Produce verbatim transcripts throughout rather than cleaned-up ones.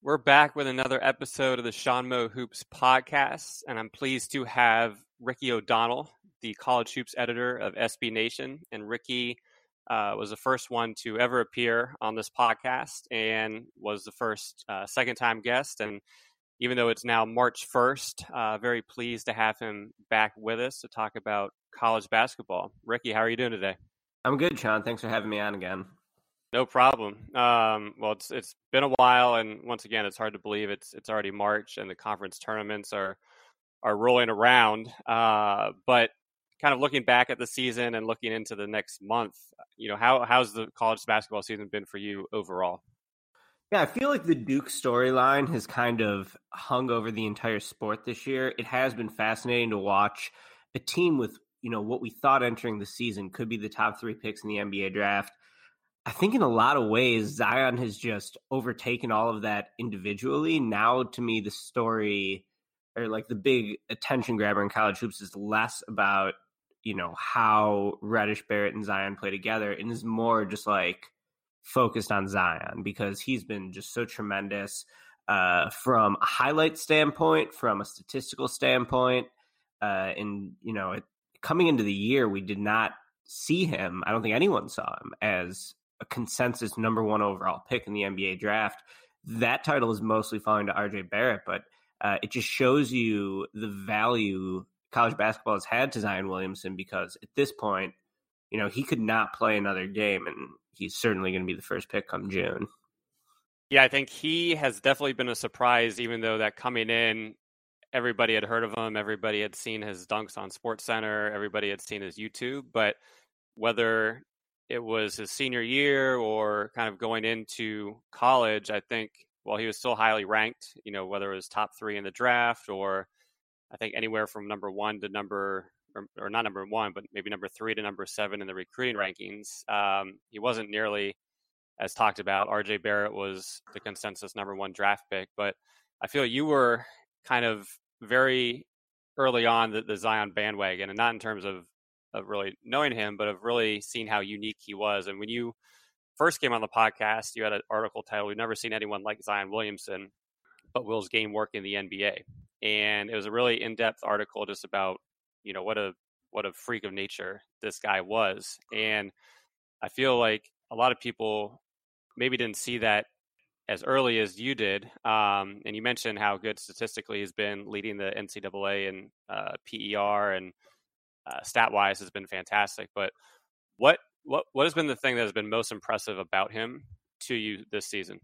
We're back with another episode of the Sean Moe Hoops podcast, and I'm pleased to have Ricky O'Donnell, the college hoops editor of S B Nation. And Ricky uh, was the first one to ever appear on this podcast and was the first uh, second-time guest. And even though it's now March first, uh, very pleased to have him back with us to talk about college basketball. Ricky, how are you doing today? I'm good, Sean. Thanks for having me on again. No problem. Um, well, it's it's been a while, and once again, it's hard to believe it's it's already March, and the conference tournaments are are rolling around. Uh, but kind of looking back at the season and looking into the next month, you know, how how's the college basketball season been for you overall? Yeah, I feel like the Duke storyline has kind of hung over the entire sport this year. It has been fascinating to watch a team with, you know, what we thought entering the season could be the top three picks in the N B A draft. I think in a lot of ways, Zion has just overtaken all of that individually. Now, to me, the story or like the big attention grabber in college hoops is less about, you know, how Reddish, Barrett, and Zion play together, and is more just like focused on Zion because he's been just so tremendous uh, from a highlight standpoint, from a statistical standpoint. Uh, and, you know, it, coming into the year, we did not see him. I don't think anyone saw him as a consensus number one overall pick in the N B A draft. That title is mostly falling to R J Barrett, but uh, it just shows you the value college basketball has had to Zion Williamson because at this point, you know, he could not play another game, and he's certainly going to be the first pick come June. Yeah, I think he has definitely been a surprise, even though that coming in, everybody had heard of him. Everybody had seen his dunks on SportsCenter. Everybody had seen his YouTube. But whether it was his senior year or kind of going into college, I think, well, he was still highly ranked, you know, whether it was top three in the draft or I think anywhere from number one to number, or, or not number one, but maybe number three to number seven in the recruiting rankings. Um, he wasn't nearly as talked about. R J Barrett was the consensus number one draft pick, but I feel you were kind of very early on the, the Zion bandwagon, and not in terms of of really knowing him, but of really seeing how unique he was. And when you first came on the podcast, you had an article titled, "We've never seen anyone like Zion Williamson, but Will's game work in the N B A." And it was a really in-depth article just about, you know, what a what a freak of nature this guy was. And I feel like a lot of people maybe didn't see that as early as you did. Um, and you mentioned how good statistically he's been, leading the N C double A and uh, P E R and uh, stat-wise has been fantastic. But what what what has been the thing that has been most impressive about him to you this season?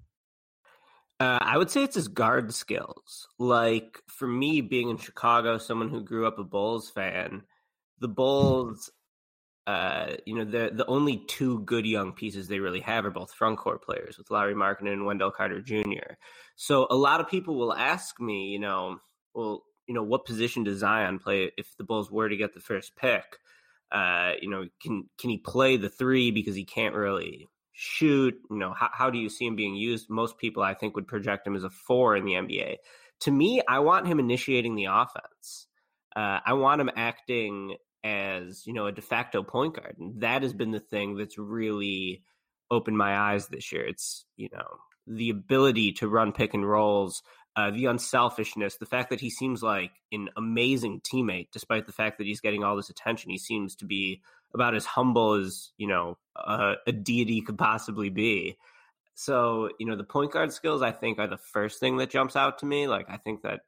Uh, I would say it's his guard skills. Like, for me, being in Chicago, someone who grew up a Bulls fan, the Bulls, uh, you know, the the only two good young pieces they really have are both front court players with Lauri Markkanen and Wendell Carter Junior So a lot of people will ask me, you know, well, you know, what position does Zion play if the Bulls were to get the first pick? Uh, you know, can can he play the three because he can't really shoot? You know, how, how do you see him being used? Most people, I think, would project him as a four in the N B A. To me, I want him initiating the offense. Uh, I want him acting as, you know, a de facto point guard. And that has been the thing that's really opened my eyes this year. It's, you know, the ability to run pick and rolls, uh, the unselfishness, the fact that he seems like an amazing teammate, despite the fact that he's getting all this attention. He seems to be about as humble as, you know, a, a deity could possibly be. So, you know, the point guard skills, I think, are the first thing that jumps out to me. Like, I think that,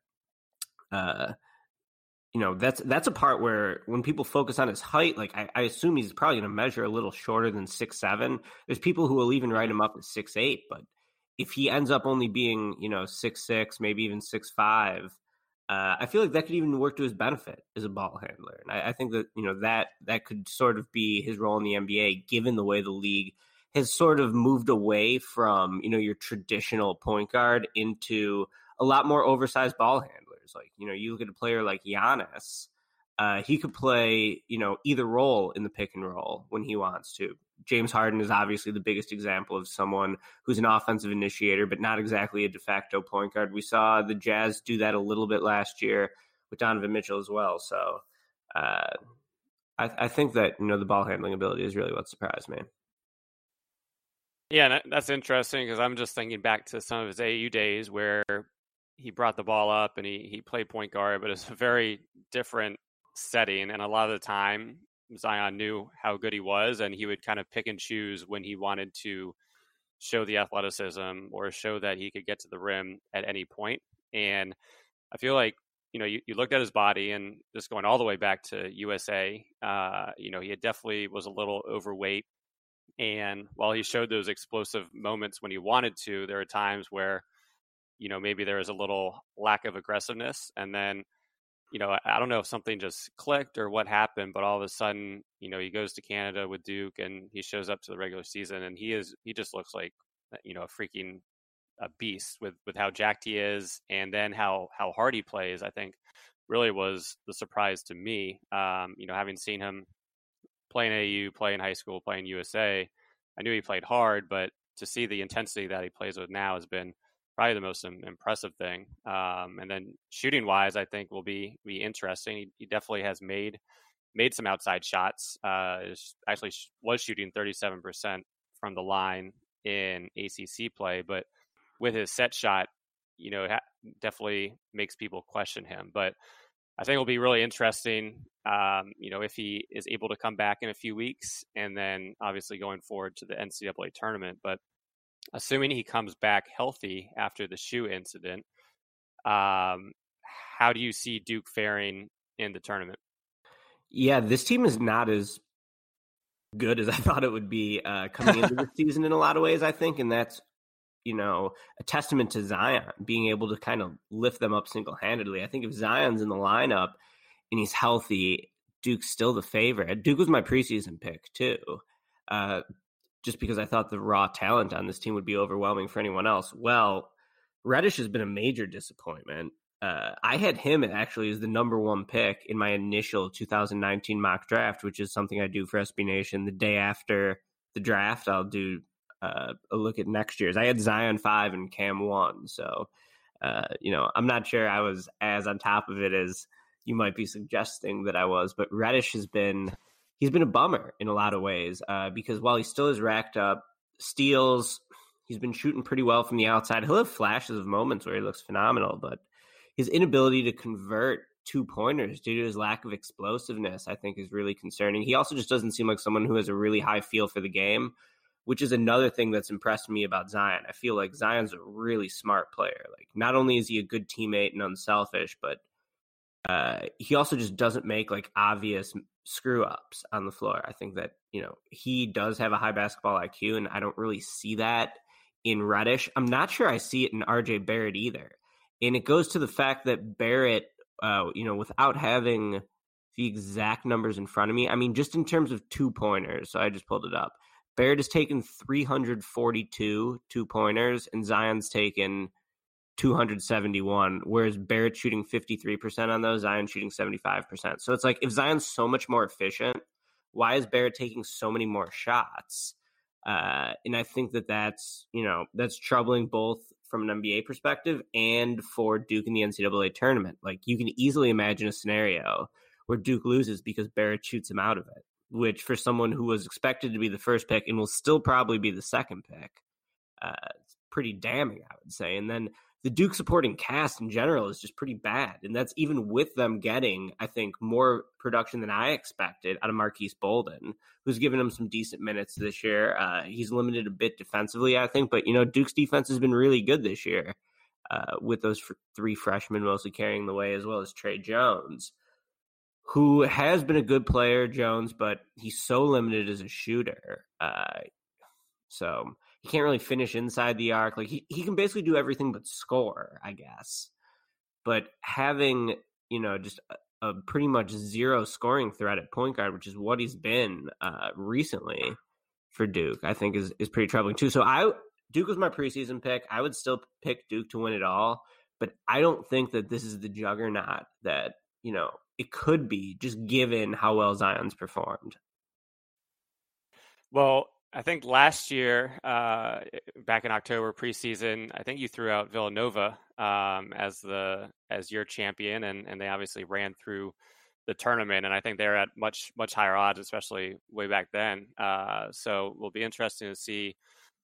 uh, you know, that's that's a part where when people focus on his height, like I, I assume he's probably going to measure a little shorter than six seven. There's people who will even write him up as six eight, but if he ends up only being, you know, six six, maybe even six five, uh, I feel like that could even work to his benefit as a ball handler. And I, I think that, you know, that that could sort of be his role in the N B A, given the way the league has sort of moved away from, you know, your traditional point guard into a lot more oversized ball handlers. Like, you know, you look at a player like Giannis, uh, he could play, you know, either role in the pick and roll when he wants to. James Harden is obviously the biggest example of someone who's an offensive initiator, but not exactly a de facto point guard. We saw the Jazz do that a little bit last year with Donovan Mitchell as well. So uh, I, I think that, you know, the ball handling ability is really what surprised me. Yeah, that, that's interesting because I'm just thinking back to some of his A U days where he brought the ball up and he he played point guard, but it's a very different setting. And a lot of the time, Zion knew how good he was, and he would kind of pick and choose when he wanted to show the athleticism or show that he could get to the rim at any point. And I feel like, you know, you, you looked at his body and just going all the way back to U S A, uh, you know, he had definitely was a little overweight. And while he showed those explosive moments when he wanted to, there are times where, you know, maybe there was a little lack of aggressiveness. And then, you know, I, I don't know if something just clicked or what happened, but all of a sudden, you know, he goes to Canada with Duke and he shows up to the regular season and he is, he just looks like, you know, a freaking a beast with, with how jacked he is. And then how, how hard he plays, I think really was the surprise to me. Um, you know, having seen him play in A U, play in high school, play in U S A, I knew he played hard, but to see the intensity that he plays with now has been probably the most impressive thing. Um, and then shooting wise, I think will be be interesting. He, he definitely has made made some outside shots. Uh, actually was shooting thirty-seven percent from the line in A C C play, but with his set shot, you know, it definitely makes people question him. But I think it'll be really interesting, um, you know, if he is able to come back in a few weeks and then obviously going forward to the N C double A tournament. But assuming he comes back healthy after the shoe incident, um, how do you see Duke faring in the tournament? Yeah, this team is not as good as I thought it would be uh, coming into the season in a lot of ways, I think. And that's, you know, a testament to Zion being able to kind of lift them up single-handedly. I think if Zion's in the lineup and he's healthy, Duke's still the favorite. Duke was my preseason pick too, uh, just because I thought the raw talent on this team would be overwhelming for anyone else. Well, Reddish has been a major disappointment. Uh, I had him actually as the number one pick in my initial two thousand nineteen mock draft, which is something I do for S B Nation. The day after the draft, I'll do uh, a look at next year's. I had Zion five and Cam one. So, uh, you know, I'm not sure I was as on top of it as you might be suggesting that I was, but Reddish has been, he's been a bummer in a lot of ways uh, because while he still has racked up steals, he's been shooting pretty well from the outside. He'll have flashes of moments where he looks phenomenal, but his inability to convert two pointers due to his lack of explosiveness, I think, is really concerning. He also just doesn't seem like someone who has a really high feel for the game, which is another thing that's impressed me about Zion. I feel like Zion's a really smart player. Like, not only is he a good teammate and unselfish, but uh, he also just doesn't make like obvious screw ups on the floor. I think that, you know, he does have a high basketball I Q, and I don't really see that in Reddish. I'm not sure I see it in R J Barrett either. And it goes to the fact that Barrett, uh, you know, without having the exact numbers in front of me, I mean, just in terms of two pointers, so I just pulled it up. Barrett has taken three hundred forty-two two pointers, and Zion's taken two hundred seventy-one, whereas Barrett's shooting fifty-three percent on those, Zion's shooting seventy-five percent. So it's like, if Zion's so much more efficient, why is Barrett taking so many more shots? Uh, and I think that that's, you know, that's troubling both from an N B A perspective and for Duke in the N C double A tournament. Like, you can easily imagine a scenario where Duke loses because Barrett shoots him out of it, which for someone who was expected to be the first pick and will still probably be the second pick, uh, it's pretty damning, I would say. And then the Duke supporting cast in general is just pretty bad. And that's even with them getting, I think, more production than I expected out of Marquise Bolden, who's given him some decent minutes this year. Uh, he's limited a bit defensively, I think. But, you know, Duke's defense has been really good this year uh, with those f- three freshmen mostly carrying the way, as well as Trey Jones, who has been a good player, Jones, but he's so limited as a shooter. Uh, so he can't really finish inside the arc. Like, he, he can basically do everything but score, I guess. But having, you know, just a, a pretty much zero scoring threat at point guard, which is what he's been uh, recently for Duke, I think is, is pretty troubling too. So I Duke was my preseason pick. I would still pick Duke to win it all, but I don't think that this is the juggernaut that, you know, it could be, just given how well Zion's performed. Well, I think last year, uh, back in October preseason, I think you threw out Villanova um, as the as your champion, and, and they obviously ran through the tournament, and I think they're at much much higher odds, especially way back then. Uh, so it will be interesting to see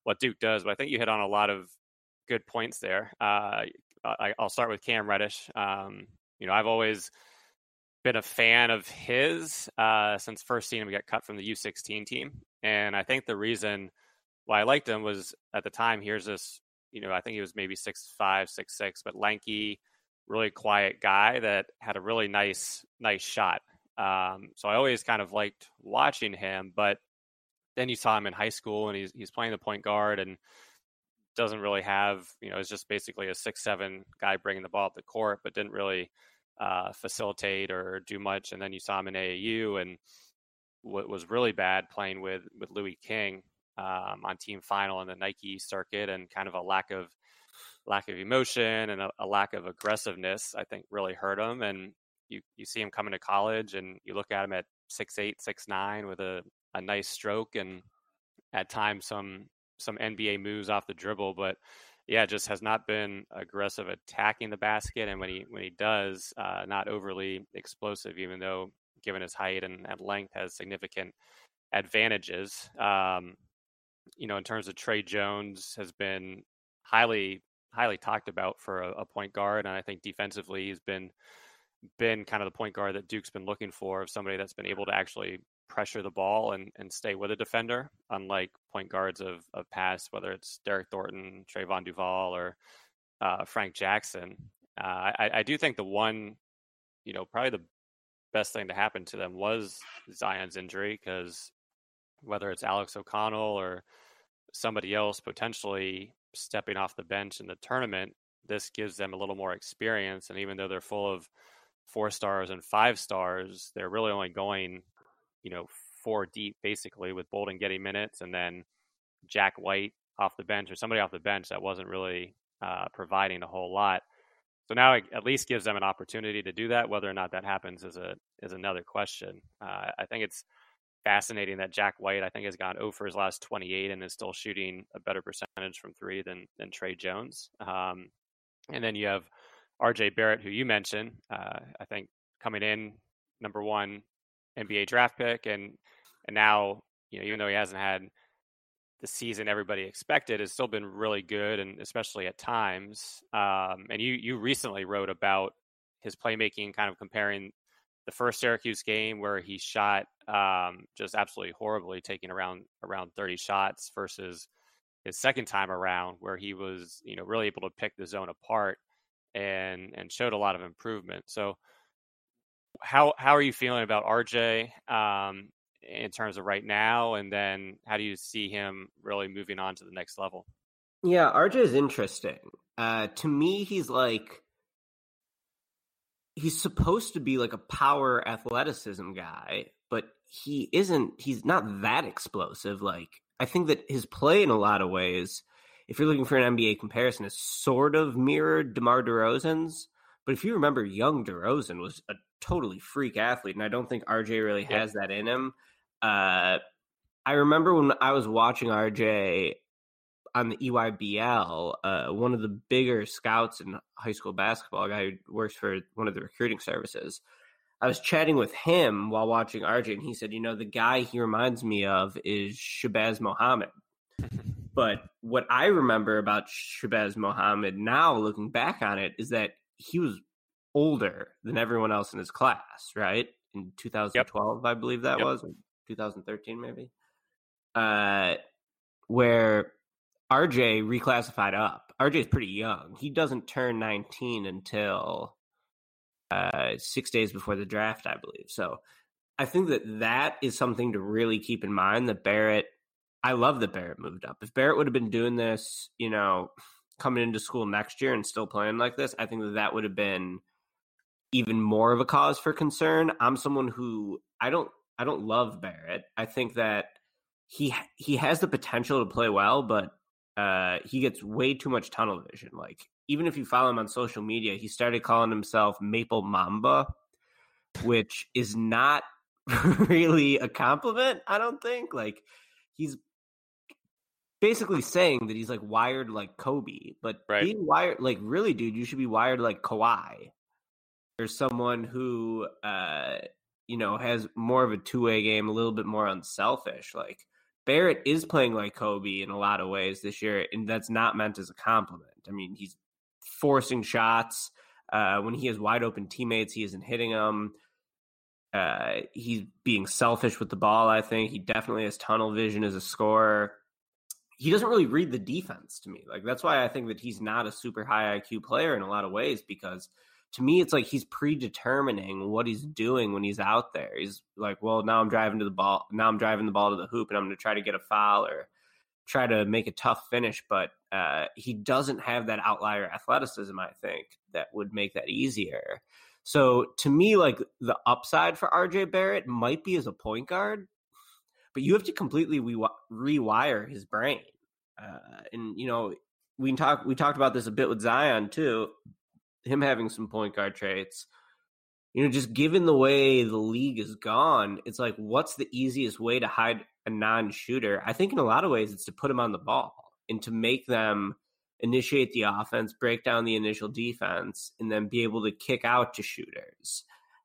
what Duke does. But I think you hit on a lot of good points there. Uh, I, I'll start with Cam Reddish. Um, you know, I've always been a fan of his uh, since first seeing him get cut from the U sixteen team. And I think the reason why I liked him was at the time, here's this, you know, I think he was maybe six five, six six, but lanky, really quiet guy that had a really nice, nice shot. Um, so I always kind of liked watching him, but then you saw him in high school and he's, he's playing the point guard and doesn't really have, you know, it's just basically a six seven guy bringing the ball up the court, but didn't really uh, facilitate or do much. And then you saw him in A A U and what was really bad playing with, with Louis King um, on team final in the Nike circuit, and kind of a lack of lack of emotion and a, a lack of aggressiveness, I think really hurt him. And you, you see him coming to college and you look at him at six eight, six nine with a, a nice stroke and at times some some N B A moves off the dribble, but yeah, just has not been aggressive attacking the basket. And when he when he does, uh, not overly explosive, even though given his height and, and length has significant advantages. Um, you know, in terms of Trey Jones, has been highly highly talked about for a, a point guard, and I think defensively he's been been kind of the point guard that Duke's been looking for, of somebody that's been able to actually pressure the ball and, and stay with a defender, unlike point guards of, of past, whether it's Derek Thornton, Trayvon Duval, or uh, Frank Jackson. Uh, I, I do think the one, you know, probably the best thing to happen to them was Zion's injury, because whether it's Alex O'Connell or somebody else potentially stepping off the bench in the tournament, this gives them a little more experience. And even though they're full of four stars and five stars, they're really only going, you know, four deep basically, with Bolden getting minutes and then Jack White off the bench or somebody off the bench that wasn't really uh, providing a whole lot. So now it at least gives them an opportunity to do that. Whether or not that happens is a is another question. Uh, I think it's fascinating that Jack White, I think, has gone zero for his last twenty-eight and is still shooting a better percentage from three than than Trey Jones. Um, and then you have R J Barrett, who you mentioned, uh, I think coming in number one N B A draft pick, and and now, you know, even though he hasn't had the season everybody expected, has still been really good, and especially at times. Um, and you you recently wrote about his playmaking, kind of comparing the first Syracuse game where he shot um, just absolutely horribly, taking around around thirty shots, versus his second time around where he was, you know, really able to pick the zone apart and and showed a lot of improvement. So how how are you feeling about R J um, in terms of right now, and then how do you see him really moving on to the next level? Yeah, R J is interesting. Uh, to me, he's like, he's supposed to be like a power athleticism guy, but he isn't, he's not that explosive. Like, I think that his play in a lot of ways, if you're looking for an N B A comparison, is sort of mirrored DeMar DeRozan's. But if you remember, young DeRozan was a totally freak athlete, and I don't think R J really has yeah. that in him. Uh, I remember when I was watching R J on the E Y B L, uh, one of the bigger scouts in high school basketball, a guy who works for one of the recruiting services, I was chatting with him while watching R J, and he said, you know, the guy he reminds me of is Shabazz Muhammad. But what I remember about Shabazz Muhammad now, looking back on it, is that he was older than everyone else in his class, right? In two thousand twelve, yep. I believe that yep. was, or two thousand thirteen maybe, uh, where R J reclassified up. R J is pretty young. He doesn't turn nineteen until uh, six days before the draft, I believe. So I think that that is something to really keep in mind, that Barrett, I love that Barrett moved up. If Barrett would have been doing this, you know, coming into school next year and still playing like this, I think that that would have been even more of a cause for concern. I'm someone who I don't I don't love Barrett. I think that he he has the potential to play well, but uh, he gets way too much tunnel vision. Like, even if you follow him on social media, he started calling himself Maple Mamba, which is not really a compliment, I don't think. Like, he's basically saying that he's like wired like Kobe, but right. being wired, like, really, dude, you should be wired like Kawhi, or someone who, uh, you know, has more of a two-way game, a little bit more unselfish. Like, Barrett is playing like Kobe in a lot of ways this year, and that's not meant as a compliment. I mean, he's forcing shots. Uh, when he has wide open teammates, he isn't hitting them. Uh, he's being selfish with the ball, I think. He definitely has tunnel vision as a scorer. He doesn't really read the defense to me. Like, that's why I think that he's not a super high I Q player in a lot of ways, because to me, it's like he's predetermining what he's doing when he's out there. He's like, well, now I'm driving to the ball. Now I'm driving the ball to the hoop, and I'm going to try to get a foul or try to make a tough finish. But uh, he doesn't have that outlier athleticism, I think, that would make that easier. So to me, like, the upside for R J Barrett might be as a point guard, but you have to completely re- rewire his brain. Uh, and, you know, we can talk, we talked about this a bit with Zion too, him having some point guard traits. You know, just given the way the league is gone, it's like, what's the easiest way to hide a non-shooter? I think in a lot of ways it's to put him on the ball and to make them initiate the offense, break down the initial defense, and then be able to kick out to shooters.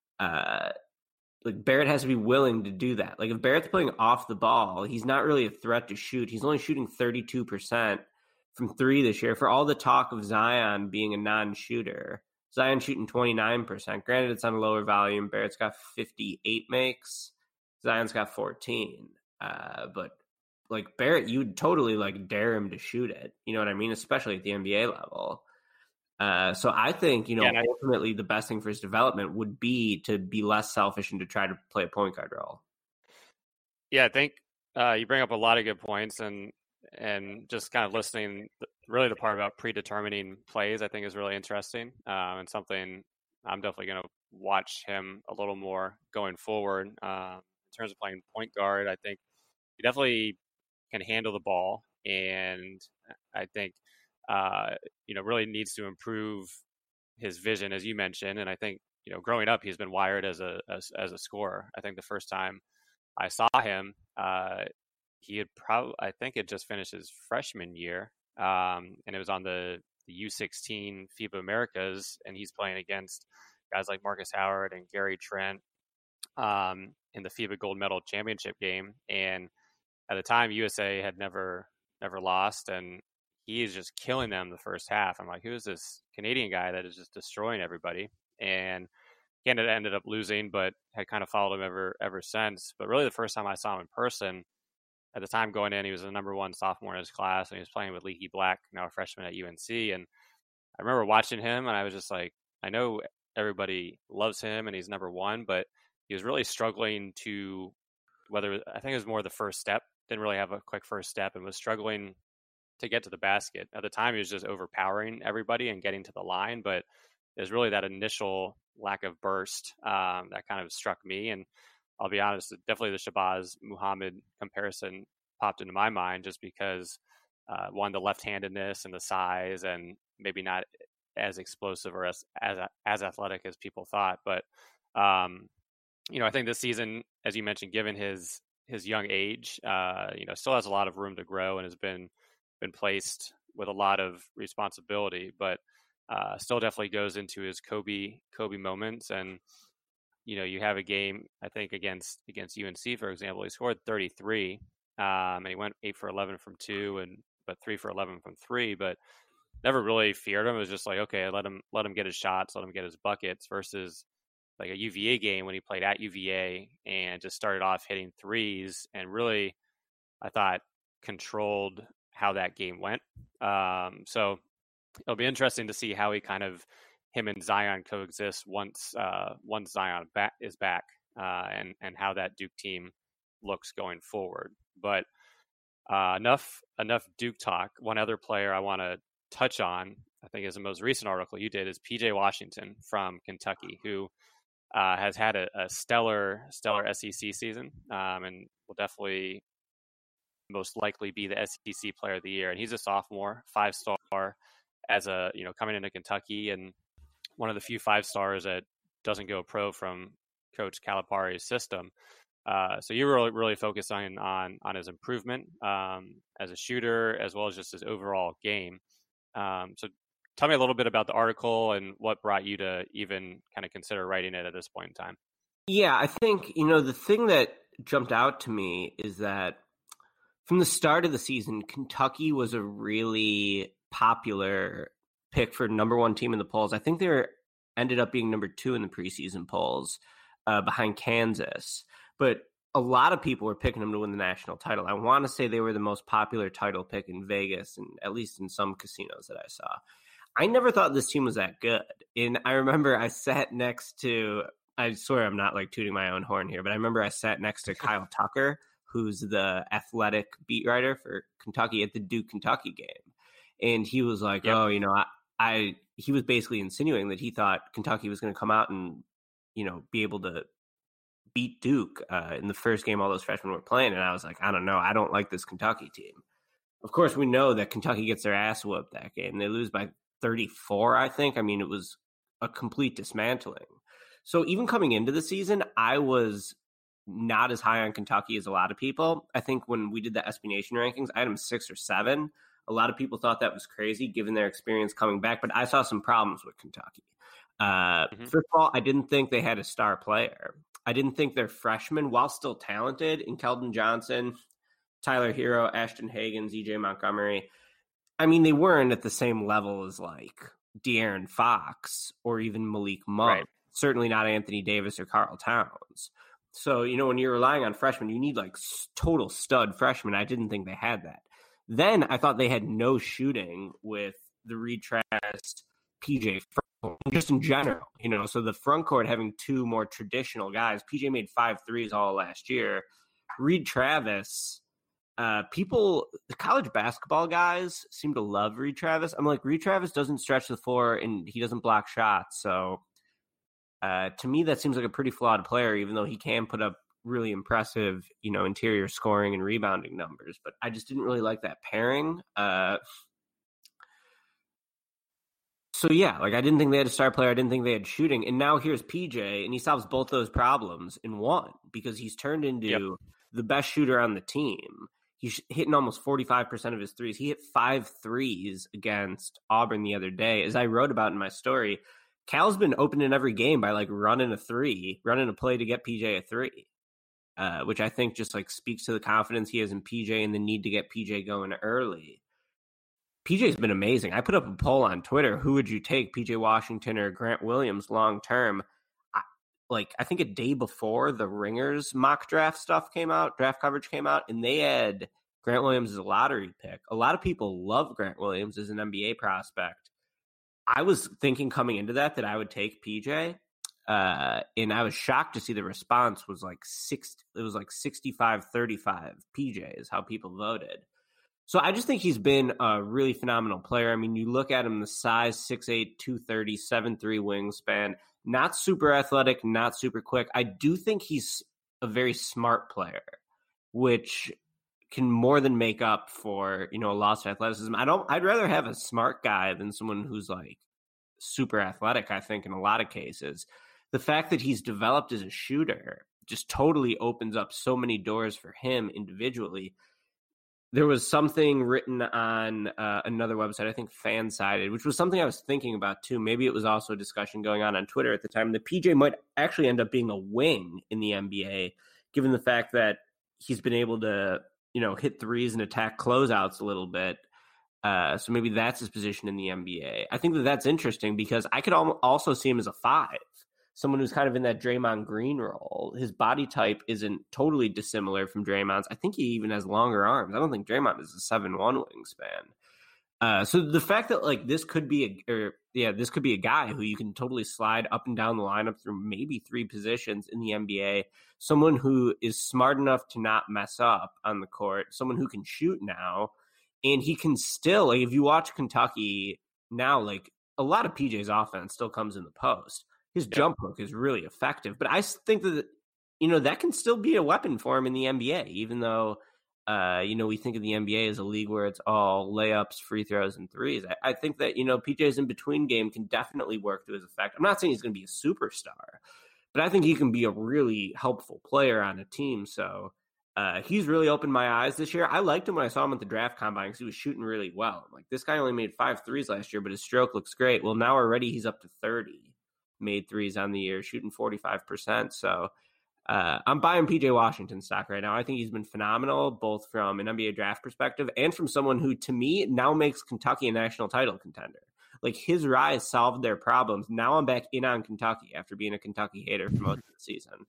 Uh, like Barrett has to be willing to do that. Like if Barrett's playing off the ball, he's not really a threat to shoot. He's only shooting thirty-two percent from three this year. For all the talk of Zion being a non-shooter, Zion shooting twenty-nine percent. Granted, it's on a lower volume. Barrett's got fifty-eight makes. Zion's got fourteen. Uh, but like Barrett, you would totally like dare him to shoot it. You know what I mean? Especially at the N B A level. Uh, so I think, you know, yeah, ultimately the best thing for his development would be to be less selfish and to try to play a point guard role. Yeah, I think uh, you bring up a lot of good points, and and just kind of listening, really the part about predetermining plays I think is really interesting, um, and something I'm definitely going to watch him a little more going forward. Uh, in terms of playing point guard, I think he definitely can handle the ball, and I think uh, you know, really needs to improve his vision, as you mentioned. And I think, you know, growing up, he's been wired as a as, as a scorer. I think the first time I saw him, uh, he had probably, I think, it just finished his freshman year, um, and it was on the, the U sixteen FIBA Americas, and he's playing against guys like Marcus Howard and Gary Trent um, in the FIBA Gold Medal Championship game. And at the time, U S A had never never lost, and he is just killing them the first half. I'm like, who is this Canadian guy that is just destroying everybody? And Canada ended up losing, but had kind of followed him ever ever since. But really, the first time I saw him in person, at the time going in, he was the number one sophomore in his class, and he was playing with Leaky Black, now a freshman at U N C. And I remember watching him, and I was just like, I know everybody loves him, and he's number one, but he was really struggling to, whether, I think it was more the first step, didn't really have a quick first step, and was struggling to get to the basket. At the time, he was just overpowering everybody and getting to the line, but there's really that initial lack of burst um, that kind of struck me. And I'll be honest, definitely the Shabazz Muhammad comparison popped into my mind, just because uh, one, the left-handedness and the size, and maybe not as explosive or as as, as athletic as people thought. But um, you know, I think this season, as you mentioned, given his his young age, uh, you know, still has a lot of room to grow, and has been been placed with a lot of responsibility, but uh, still definitely goes into his Kobe Kobe moments. And you know, you have a game, I think, against against U N C, for example, he scored thirty-three, um, and he went eight for eleven from two, and but three for eleven from three, but never really feared him. It was just like, okay, let him let him get his shots, let him get his buckets, versus like a U V A game when he played at U V A and just started off hitting threes, and really, I thought, controlled how that game went. Um, so it'll be interesting to see how he kind of, him and Zion coexist once uh, once Zion back, is back, uh, and and how that Duke team looks going forward. But uh, enough enough Duke talk. One other player I want to touch on, I think, is the most recent article you did, is P J Washington from Kentucky, who uh, has had a, a stellar stellar S E C season, um, and will definitely most likely be the S E C player of the year. And he's a sophomore, five star, as a, you know, coming into Kentucky, and one of the few five stars that doesn't go pro from Coach Calipari's system. Uh, so you really, really focus on, on, on his improvement um, as a shooter, as well as just his overall game. Um, so tell me a little bit about the article and what brought you to even kind of consider writing it at this point in time. Yeah, I think, you know, the thing that jumped out to me is that from the start of the season, Kentucky was a really popular pick for number one team in the polls. I think they ended up being number two in the preseason polls, uh, behind Kansas. But a lot of people were picking them to win the national title. I want to say they were the most popular title pick in Vegas, and at least in some casinos that I saw. I never thought this team was that good. And I remember I sat next to, I swear I'm not like tooting my own horn here, but I remember I sat next to Kyle Tucker, who's the athletic beat writer for Kentucky at the Duke Kentucky game. And he was like, yep. oh, you know, I, I, he was basically insinuating that he thought Kentucky was going to come out and, you know, be able to beat Duke uh, in the first game all those freshmen were playing. And I was like, I don't know. I don't like this Kentucky team. Of course, we know that Kentucky gets their ass whooped that game. They lose by thirty-four, I think. I mean, it was a complete dismantling. So even coming into the season, I was not as high on Kentucky as a lot of people. I think when we did the S B Nation rankings, I had them six or seven. A lot of people thought that was crazy given their experience coming back, but I saw some problems with Kentucky. Uh, mm-hmm. First of all, I didn't think they had a star player. I didn't think their freshmen, while still talented, in Keldon Johnson, Tyler Hero, Ashton Hagens, E J Montgomery, I mean, they weren't at the same level as like De'Aaron Fox or even Malik Monk. Right. Certainly not Anthony Davis or Karl Towns. So, you know, when you're relying on freshmen, you need like total stud freshmen. I didn't think they had that. Then I thought they had no shooting with the Reed Travis, P J, just in general, you know, so the front court having two more traditional guys. P J made five threes all last year. Reed Travis, uh, people, the college basketball guys seem to love Reed Travis. I'm like, Reed Travis doesn't stretch the floor and he doesn't block shots. So uh, to me, that seems like a pretty flawed player, even though he can put up really impressive, you know, interior scoring and rebounding numbers. But I just didn't really like that pairing. Uh, So, yeah, like I didn't think they had a star player. I didn't think they had shooting. And now here's P J, and he solves both those problems in one because he's turned into yep. the best shooter on the team. He's hitting almost forty-five percent of his threes. He hit five threes against Auburn the other day. As I wrote about in my story, Cal's been opening every game by like running a three, running a play to get P J a three, uh, which I think just like speaks to the confidence he has in P J and the need to get P J going early. P J's been amazing. I put up a poll on Twitter. Who would you take, P J Washington or Grant Williams long term? I, like, I think a day before the Ringers mock draft stuff came out, draft coverage came out, and they had Grant Williams as a lottery pick. A lot of people love Grant Williams as an N B A prospect. I was thinking coming into that that I would take P J, uh, and I was shocked to see the response was like six. It was like sixty-five thirty-five. P J is how people voted. So I just think he's been a really phenomenal player. I mean, you look at him, the size, six eight, two thirty, seven three wingspan, not super athletic, not super quick. I do think he's a very smart player, which can more than make up for, you know, a loss of athleticism. I don't, I'd rather have a smart guy than someone who's like super athletic, I think, in a lot of cases. The fact that he's developed as a shooter just totally opens up so many doors for him individually. There was something written on uh, another website, I think Fansided, which was something I was thinking about too. Maybe it was also a discussion going on on Twitter at the time that P J might actually end up being a wing in the N B A, given the fact that he's been able to, you know, hit threes and attack closeouts a little bit. Uh, so maybe that's his position in the N B A. I think that that's interesting because I could also see him as a five. Someone who's kind of in that Draymond Green role. His body type isn't totally dissimilar from Draymond's. I think he even has longer arms. I don't think Draymond is a seven one wingspan. Uh, so the fact that like this could be a, or yeah, this could be a guy who you can totally slide up and down the lineup through maybe three positions in the N B A. Someone who is smart enough to not mess up on the court. Someone who can shoot now, and he can still, like, if you watch Kentucky now, like a lot of P J's offense still comes in the post. His yeah. jump hook is really effective, but I think that, you know, that can still be a weapon for him in the N B A, even though, uh, you know, we think of the N B A as a league where it's all layups, free throws, and threes. I, I think that, you know, P J's in between game can definitely work to his effect. I'm not saying he's going to be a superstar, but I think he can be a really helpful player on a team. So uh, he's really opened my eyes this year. I liked him when I saw him at the draft combine because he was shooting really well. I'm like, this guy only made five threes last year, but his stroke looks great. Well, now already he's up to thirty. Made threes on the year, shooting forty-five percent. So Uh, I'm buying P J Washington stock right now. I think he's been phenomenal, both from an N B A draft perspective and from someone who, to me, now makes Kentucky a national title contender. Like, his rise solved their problems. Now I'm back in on Kentucky after being a Kentucky hater for most of the season.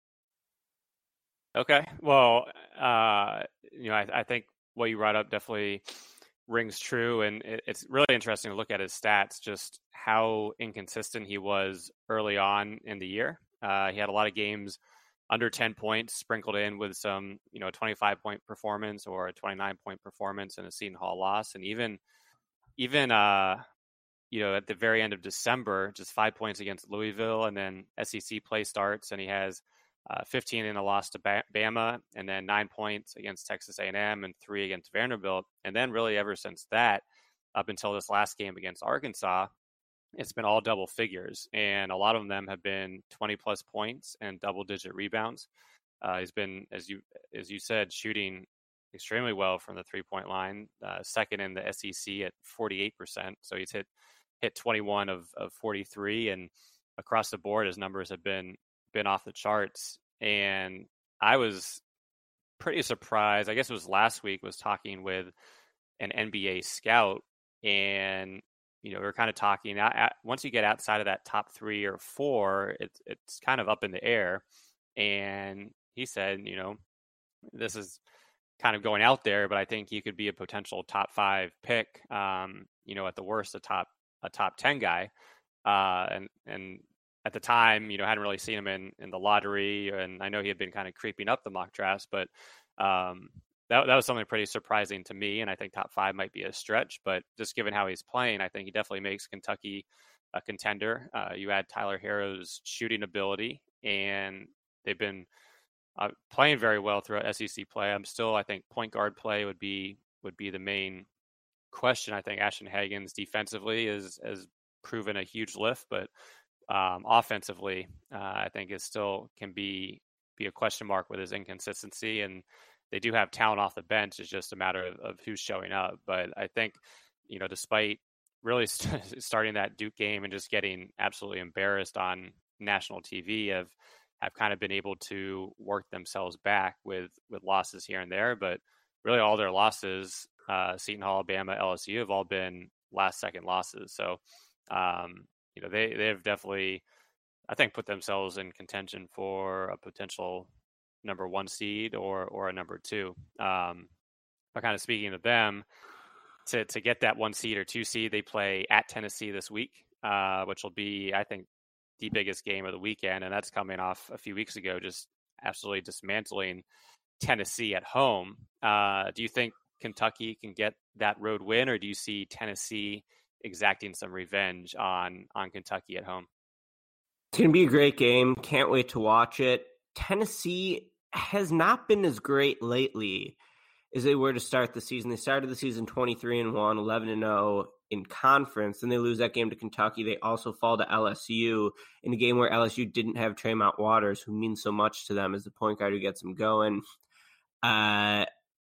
Okay. Well, uh, you know, I, I think what you brought up definitely rings true. And it, it's really interesting to look at his stats, just how inconsistent he was early on in the year. Uh, he had a lot of games under ten points sprinkled in with some, you know, a twenty-five point performance or a twenty-nine point performance and a Seton Hall loss. And even, even, uh, you know, at the very end of December, just five points against Louisville, and then S E C play starts, and he has uh, fifteen in a loss to Bama, and then nine points against Texas A and M, and three against Vanderbilt. And then really ever since that, up until this last game against Arkansas, it's been all double figures, and a lot of them have been twenty plus points and double digit rebounds. Uh, he's been, as you as you said, shooting extremely well from the three point line, uh, second in the S E C at forty-eight percent. So he's hit hit twenty-one of, of forty-three, and across the board his numbers have been been off the charts. And I was pretty surprised. I guess it was last week, was talking with an N B A scout, and you know, we were kind of talking at, at, once you get outside of that top three or four, it's it's kind of up in the air. And he said, you know, this is kind of going out there, but I think he could be a potential top five pick. Um, you know, at the worst, a top a top ten guy. Uh, and and at the time, you know, I hadn't really seen him in in the lottery, and I know he had been kind of creeping up the mock drafts, but um, that that was something pretty surprising to me. And I think top five might be a stretch, but just given how he's playing, I think he definitely makes Kentucky a contender. Uh, you add Tyler Herro's shooting ability, and they've been uh, playing very well throughout S E C play. I'm still, I think, point guard play would be would be the main question. I think Ashton Hagans defensively is has proven a huge lift, but um, offensively, uh, I think is still can be be a question mark with his inconsistency. And they do have talent off the bench. It's just a matter of, of who's showing up. But I think, you know, despite really st- starting that Duke game and just getting absolutely embarrassed on national T V, have have kind of been able to work themselves back with with losses here and there. But really, all their losses, uh, Seton Hall, Alabama, L S U, have all been last second losses. So, um, you know, they they have definitely, I think, put themselves in contention for a potential number one seed or or a number two. Um, but kind of speaking of them, to to get that one seed or two seed, they play at Tennessee this week, uh, which will be, I think, the biggest game of the weekend, and that's coming off a few weeks ago, just absolutely dismantling Tennessee at home. Uh, do you think Kentucky can get that road win, or do you see Tennessee exacting some revenge on on Kentucky at home? It's going to be a great game. Can't wait to watch it. Tennessee has not been as great lately as they were to start the season. They started the season twenty-three and one, eleven and oh in conference. Then they lose that game to Kentucky. They also fall to L S U in a game where L S U didn't have Tremont Waters, who means so much to them as the point guard who gets them going. Uh,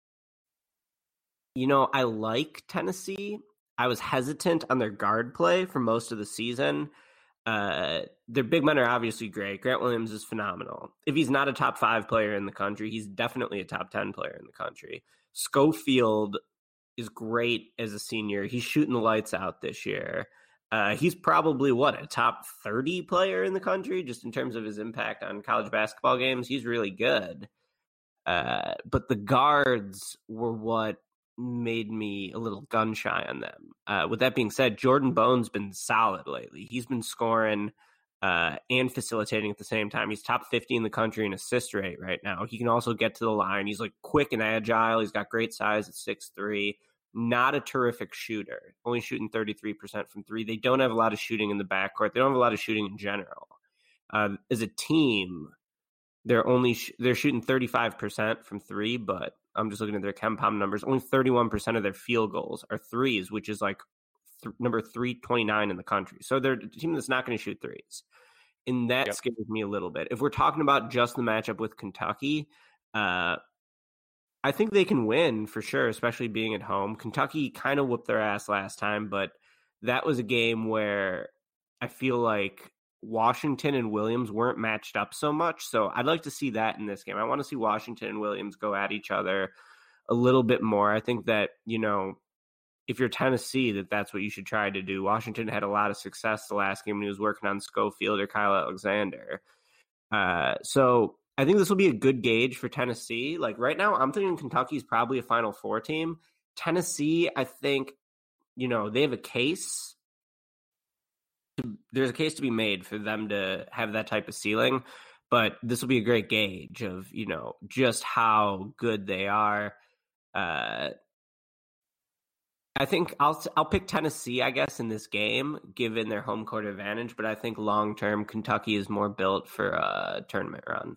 you know, I like Tennessee. I was hesitant on their guard play for most of the season. Uh, their big men are obviously great. Grant Williams is phenomenal. If he's not a top five player in the country, he's definitely a top ten player in the country. Schofield is great as a senior. He's shooting the lights out this year. Uh, he's probably, what, a top thirty player in the country, just in terms of his impact on college basketball games. He's really good. Uh, but the guards were what made me a little gun shy on them. Uh, with that being said, Jordan Bone's been solid lately. He's been scoring uh, and facilitating at the same time. He's top fifty in the country in assist rate right now. He can also get to the line. He's like quick and agile. He's got great size at six three. Not a terrific shooter. Only shooting thirty-three percent from three. They don't have a lot of shooting in the backcourt. They don't have a lot of shooting in general. Uh, as a team, they're only sh- they're shooting thirty-five percent from three, but I'm just looking at their KenPom numbers. Only thirty-one percent of their field goals are threes, which is like th- number three twenty-nine in the country. So they're a team that's not going to shoot threes. And that yep. scares me a little bit. If we're talking about just the matchup with Kentucky, uh, I think they can win for sure, especially being at home. Kentucky kind of whooped their ass last time, but that was a game where I feel like Washington and Williams weren't matched up so much. So I'd like to see that in this game. I want to see Washington and Williams go at each other a little bit more. I think that, you know, if you're Tennessee, that that's what you should try to do. Washington had a lot of success the last game when he was working on Schofield or Kyle Alexander. Uh, so I think this will be a good gauge for Tennessee. Like right now, I'm thinking Kentucky's probably a Final Four team. Tennessee, I think, you know, they have a case. There's a case to be made for them to have that type of ceiling, but this will be a great gauge of, you know, just how good they are. Uh, I think I'll I'll pick Tennessee, I guess, in this game, given their home court advantage. But I think long term, Kentucky is more built for a tournament run.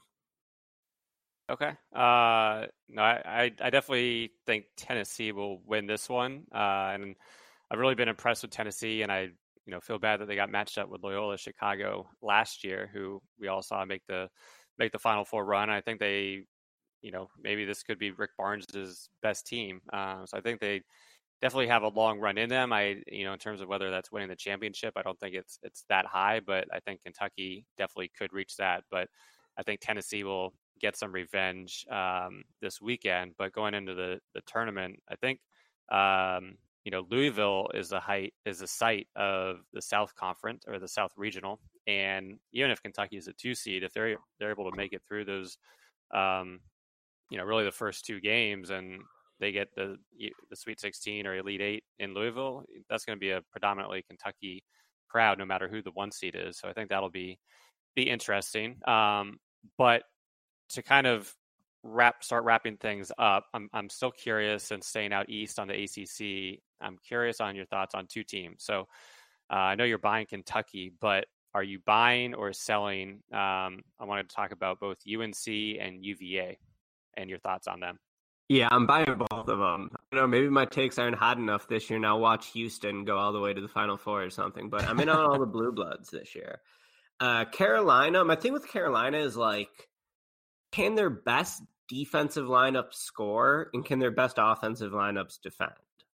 Okay. Uh, no, I, I definitely think Tennessee will win this one. Uh, and I've really been impressed with Tennessee, and I you know feel bad that they got matched up with Loyola Chicago last year, who we all saw make the make the Final Four run. I think they, you know, maybe this could be Rick Barnes's best team. Uh, so I think they definitely have a long run in them. I, you know, in terms of whether that's winning the championship, I don't think it's it's that high, but I think Kentucky definitely could reach that. But I think Tennessee will get some revenge um, this weekend. But going into the the tournament, I think um, you know Louisville is a height is a site of the South Conference or the South Regional, and even if Kentucky is a two seed, if they're they're able to make it through those, um, you know, really the first two games and they get the the Sweet sixteen or Elite Eight in Louisville, that's going to be a predominantly Kentucky crowd, no matter who the one seed is. So I think that'll be be interesting. Um, but to kind of wrap, start wrapping things up, I'm I'm still curious, and staying out east on the A C C, I'm curious on your thoughts on two teams. So uh, I know you're buying Kentucky, but are you buying or selling? Um, I wanted to talk about both U N C and U V A and your thoughts on them. Yeah, I'm buying both of them. I don't know, maybe my takes aren't hot enough this year. Now watch Houston go all the way to the Final Four or something. But I'm in on all the Blue Bloods this year. Uh, Carolina, my thing with Carolina is like, can their best defensive lineup score, and can their best offensive lineups defend?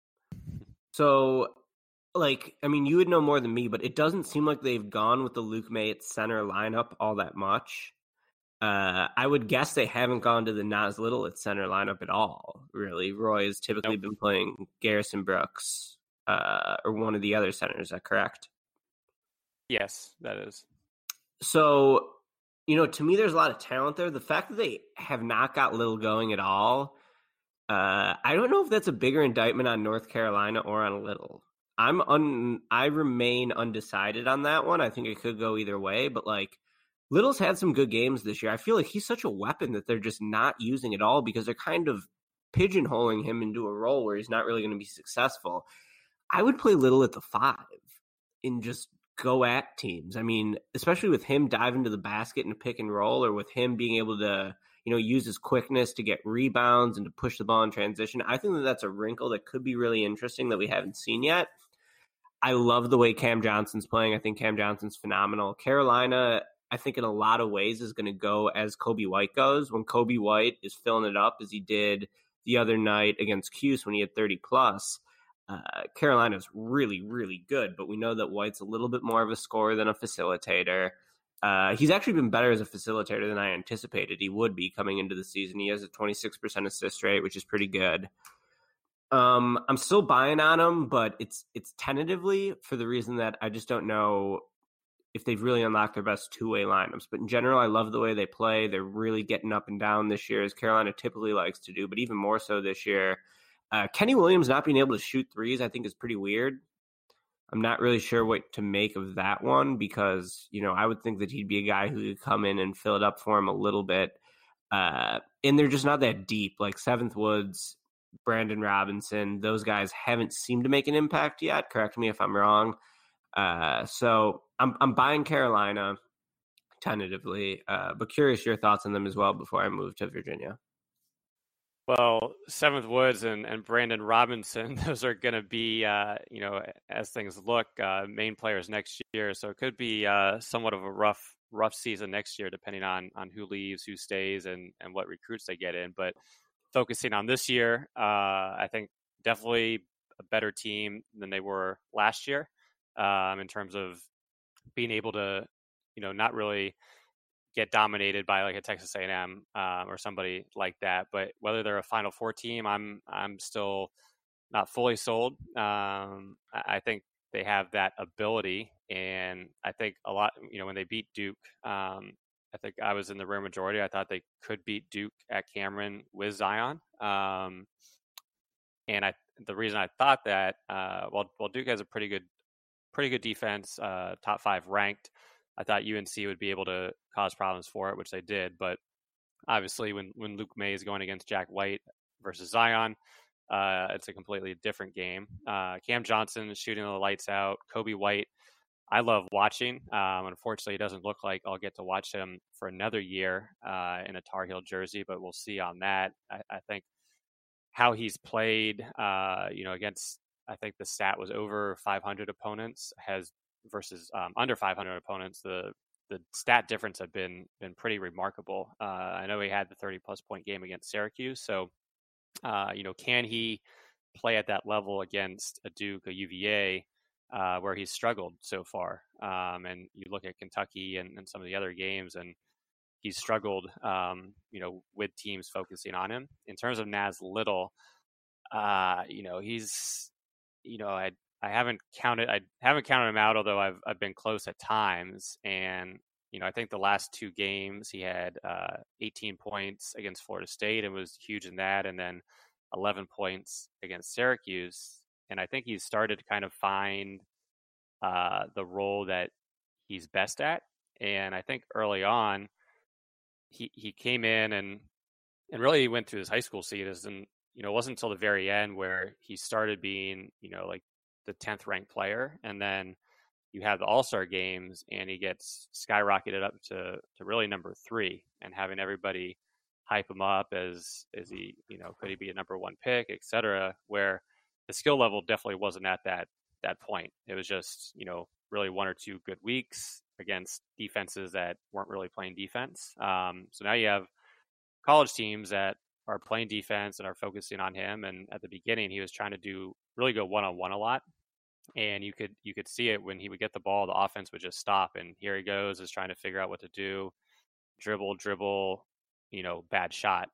So, like, I mean, you would know more than me, but it doesn't seem like they've gone with the Luke May at center lineup all that much. Uh, I would guess they haven't gone to the Nas Little at center lineup at all, really. Roy has typically nope. been playing Garrison Brooks uh, or one of the other centers. Is that correct? Yes, that is. So, you know, to me, there's a lot of talent there. The fact that they have not got Little going at all, uh, I don't know if that's a bigger indictment on North Carolina or on Little. I'm un- I remain undecided on that one. I think it could go either way, but like, Little's had some good games this year. I feel like he's such a weapon that they're just not using at all because they're kind of pigeonholing him into a role where he's not really going to be successful. I would play Little at the five and just go at teams. I mean, especially with him diving to the basket and pick and roll, or with him being able to, you know, use his quickness to get rebounds and to push the ball in transition. I think that that's a wrinkle that could be really interesting that we haven't seen yet. I love the way Cam Johnson's playing. I think Cam Johnson's phenomenal. Carolina, I think in a lot of ways is going to go as Kobe White goes. When Kobe White is filling it up as he did the other night against Cuse when he had thirty plus, uh, Carolina's really, really good. But we know that White's a little bit more of a scorer than a facilitator. Uh, he's actually been better as a facilitator than I anticipated he would be coming into the season. He has a twenty-six percent assist rate, which is pretty good. Um, I'm still buying on him, but it's it's tentatively for the reason that I just don't know if they've really unlocked their best two-way lineups. But in general, I love the way they play. They're really getting up and down this year, as Carolina typically likes to do, but even more so this year. Uh, Kenny Williams not being able to shoot threes, I think, is pretty weird. I'm not really sure what to make of that one because, you know, I would think that he'd be a guy who could come in and fill it up for him a little bit. Uh, and they're just not that deep. Like Seventh Woods, Brandon Robinson, those guys haven't seemed to make an impact yet. Correct me if I'm wrong. Uh, so I'm I'm buying Carolina tentatively, uh, but curious your thoughts on them as well before I move to Virginia. Well, Seventh Woods and, and Brandon Robinson, those are going to be, uh, you know, as things look, uh, main players next year. So it could be uh, somewhat of a rough rough season next year, depending on on who leaves, who stays, and and what recruits they get in. But focusing on this year, uh, I think definitely a better team than they were last year. Um, in terms of being able to you know, not really get dominated by like a Texas A and M um, or somebody like that. But whether they're a Final Four team, I'm I'm still not fully sold. Um, I think they have that ability, and I think a lot. You know, when they beat Duke, um, I think I was in the rare majority. I thought they could beat Duke at Cameron with Zion. Um, and I, the reason I thought that, uh, well, well, Duke has a pretty good, pretty good defense, uh, top five ranked. I thought U N C would be able to cause problems for it, which they did. But obviously, when when Luke May is going against Jack White versus Zion, uh, it's a completely different game. Uh, Cam Johnson is shooting the lights out. Kobe White, I love watching. Um, unfortunately, it doesn't look like I'll get to watch him for another year uh, in a Tar Heel jersey, but we'll see on that. I, I think how he's played, uh, you know, against, I think the stat was over five hundred opponents has versus um, under five hundred opponents. The the stat difference have been been pretty remarkable. Uh, I know he had the thirty plus point game against Syracuse, so uh, you know, can he play at that level against a Duke, a U V A, uh, where he's struggled so far? Um, and you look at Kentucky and, and some of the other games, and he's struggled, um, you know, with teams focusing on him. In terms of Naz Little, uh, you know, he's, you know, I I haven't counted, I haven't counted him out, although I've I've been close at times. And you know, I think the last two games he had uh, eighteen points against Florida State and was huge in that, and then eleven points against Syracuse. And I think he's started to kind of find uh, the role that he's best at. And I think early on, he he came in and and really he went through his high school seasons, and you know it wasn't until the very end where he started being, you know, like the tenth ranked player, and then you have the All-Star games and he gets skyrocketed up to to really number three, and having everybody hype him up as as he, you know, could he be a number one pick, et cetera, where the skill level definitely wasn't at that that point. It was just, you know, really one or two good weeks against defenses that weren't really playing defense. Um, so now you have college teams that are playing defense and are focusing on him. And at the beginning, he was trying to do really go one on one a lot, and you could you could see it when he would get the ball, the offense would just stop, and here he goes, is trying to figure out what to do, dribble, dribble, you know, bad shot.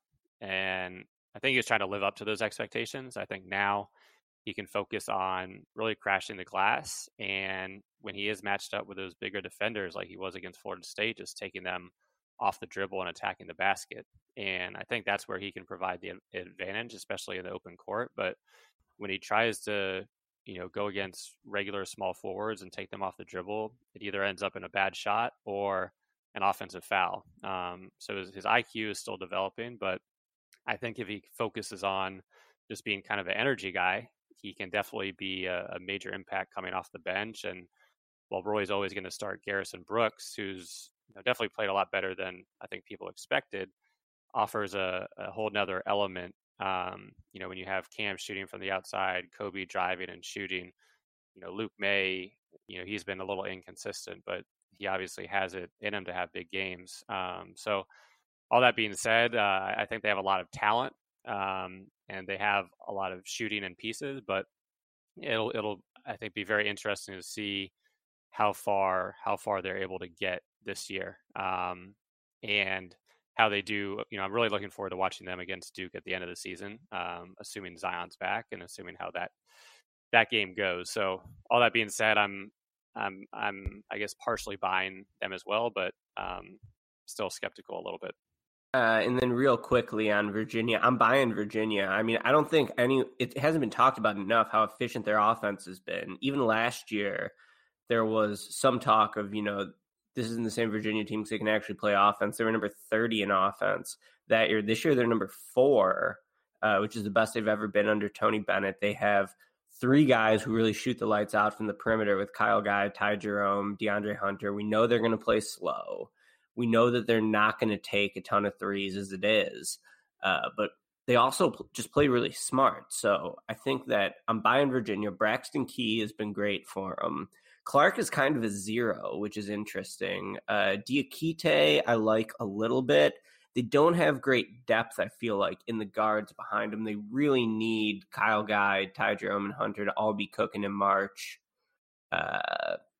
And I think he was trying to live up to those expectations. I think now he can focus on really crashing the glass, and when he is matched up with those bigger defenders like he was against Florida State, just taking them off the dribble and attacking the basket. And I think that's where he can provide the advantage, especially in the open court. But when he tries to, you know, go against regular small forwards and take them off the dribble, it either ends up in a bad shot or an offensive foul. Um, so his, his I Q is still developing, but I think if he focuses on just being kind of an energy guy, he can definitely be a, a major impact coming off the bench. And while Roy's always going to start Garrison Brooks, who's, you know, definitely played a lot better than I think people expected, offers a, a whole nother element. Um, you know, when you have Cam shooting from the outside, Kobe driving and shooting, you know, Luke May, you know, he's been a little inconsistent, but he obviously has it in him to have big games. Um, so all that being said, uh, I think they have a lot of talent, um, and they have a lot of shooting and pieces, but it'll, it'll, I think, be very interesting to see how far, how far they're able to get this year. Um, and how they do, you know, I'm really looking forward to watching them against Duke at the end of the season, um, assuming Zion's back and assuming how that, that game goes. So all that being said, I'm, I'm, I'm, I guess partially buying them as well, but, um, still skeptical a little bit. Uh, and then real quickly on Virginia, I'm buying Virginia. I mean, I don't think any, it hasn't been talked about enough how efficient their offense has been. Even last year, there was some talk of, you know, this isn't the same Virginia team because they can actually play offense. They were number thirty in offense that year. This year, they're number four, uh, which is the best they've ever been under Tony Bennett. They have three guys who really shoot the lights out from the perimeter with Kyle Guy, Ty Jerome, DeAndre Hunter. We know they're going to play slow. We know that they're not going to take a ton of threes as it is, uh, but they also pl- just play really smart. So I think that I'm buying Virginia. Braxton Key has been great for them. Clark is kind of a zero, which is interesting. Uh, Diakite, I like a little bit. They don't have great depth, I feel like, in the guards behind them. They really need Kyle Guy, Ty Jerome, and Hunter to all be cooking in March. Uh,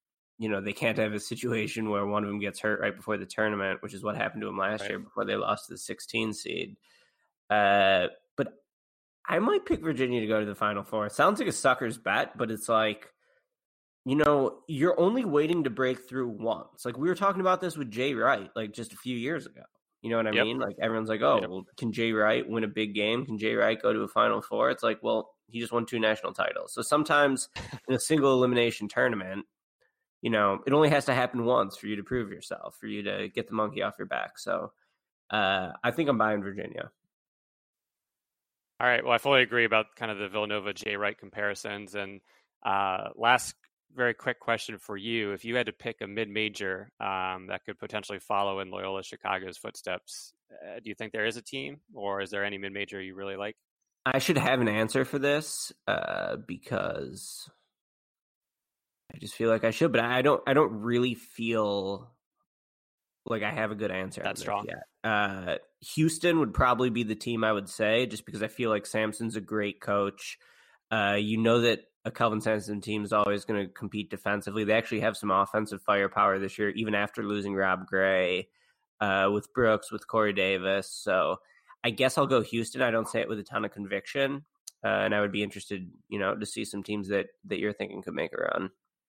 you know, they can't have a situation where one of them gets hurt right before the tournament, which is what happened to them last right. year before they lost to the sixteen seed. Uh, but I might pick Virginia to go to the Final Four. It sounds like a sucker's bet, but it's like, you know, you're only waiting to break through once. Like we were talking about this with Jay Wright, like just a few years ago. You know what I yep. mean? Like everyone's like, oh, yep. well, can Jay Wright win a big game? Can Jay Wright go to a Final Four? It's like, well, he just won two national titles. So sometimes in a single elimination tournament, you know, it only has to happen once for you to prove yourself, for you to get the monkey off your back. So uh, I think I'm buying Virginia. All right. Well, I fully agree about kind of the Villanova Jay Wright comparisons. And uh, last very quick question for you. If you had to pick a mid-major um, that could potentially follow in Loyola Chicago's footsteps, uh, do you think there is a team, or is there any mid-major you really like? I should have an answer for this uh, because I just feel like I should, but I don't. I don't really feel like I have a good answer. That's strong. Yet. Uh, Houston would probably be the team I would say, just because I feel like Sampson's a great coach. Uh, you know that a Kelvin Sampson team is always going to compete defensively. They actually have some offensive firepower this year, even after losing Rob Gray, uh, with Brooks, with Corey Davis. So I guess I'll go Houston. I don't say it with a ton of conviction, uh, and I would be interested, you know, to see some teams that that you're thinking could make a run.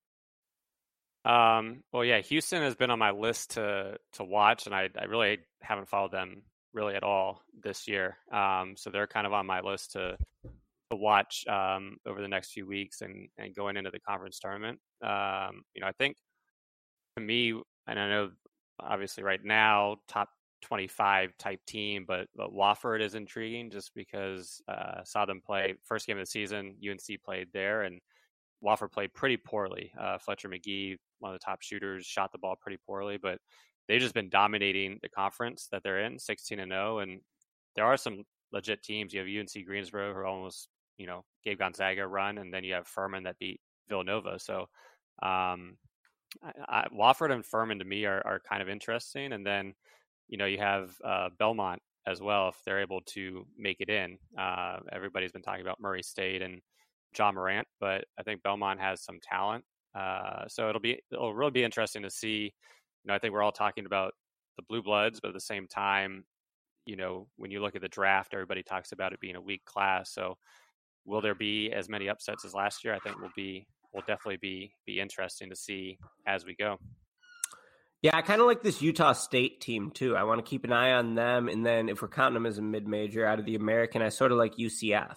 Um, well, yeah, Houston has been on my list to to watch, and I, I really haven't followed them really at all this year. Um, so they're kind of on my list to to watch um, over the next few weeks and, and going into the conference tournament. Um, you know, I think to me, and I know obviously right now top twenty-five type team, but, but Wofford is intriguing just because uh, saw them play first game of the season. U N C played there, and Wofford played pretty poorly. Uh, Fletcher McGee, one of the top shooters, shot the ball pretty poorly, but they've just been dominating the conference that they're in, sixteen and oh. And there are some legit teams. You have U N C Greensboro, who almost, you know, gave Gonzaga a run, and then you have Furman that beat Villanova. So um, I, I, Wofford and Furman to me are, are kind of interesting. And then, you know, you have uh, Belmont as well, if they're able to make it in. Uh, everybody's been talking about Murray State and John Morant, but I think Belmont has some talent. Uh, so it'll be, it'll really be interesting to see. You know, I think we're all talking about the Blue Bloods, but at the same time, you know, when you look at the draft, everybody talks about it being a weak class. So will there be as many upsets as last year? I think will be, will definitely be, be interesting to see as we go. Yeah, I kind of like this Utah State team too. I want to keep an eye on them. And then if we're counting them as a mid-major out of the American, I sort of like U C F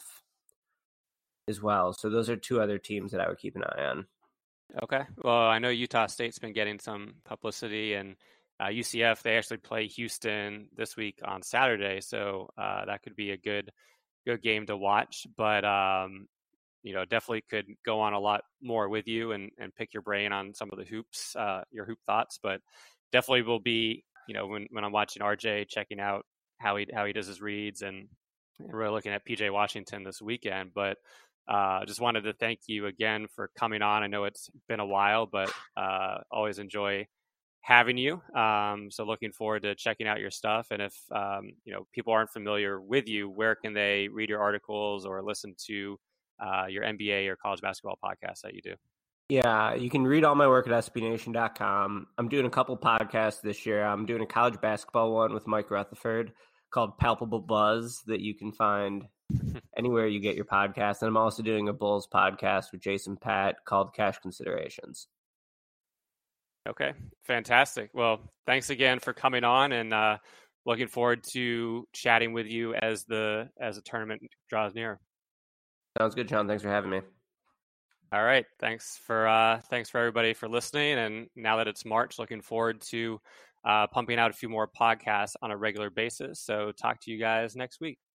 as well. So those are two other teams that I would keep an eye on. Okay. Well, I know Utah State's been getting some publicity, and uh, U C F, they actually play Houston this week on Saturday. So uh, that could be a good, good game to watch. But, um, you know, definitely could go on a lot more with you and, and pick your brain on some of the hoops, uh, your hoop thoughts. But definitely will be, you know, when, when I'm watching R J, checking out how he, how he does his reads, and, and really looking at P J Washington this weekend. But I uh, just wanted to thank you again for coming on. I know it's been a while, but uh, always enjoy having you. Um, so looking forward to checking out your stuff. And if um, you know, people aren't familiar with you, where can they read your articles or listen to uh, your N B A or college basketball podcasts that you do? Yeah, you can read all my work at S B Nation dot com. I'm doing a couple podcasts this year. I'm doing a college basketball one with Mike Rutherford called Palpable Buzz that you can find anywhere you get your podcast. And I'm also doing a Bulls podcast with Jason Patt called Cash Considerations. Okay, fantastic. Well, thanks again for coming on, and uh, looking forward to chatting with you as the as the tournament draws near. Sounds good, Sean. Thanks for having me. All right. Thanks for uh, thanks for everybody for listening. And now that it's March, looking forward to uh, pumping out a few more podcasts on a regular basis. So talk to you guys next week.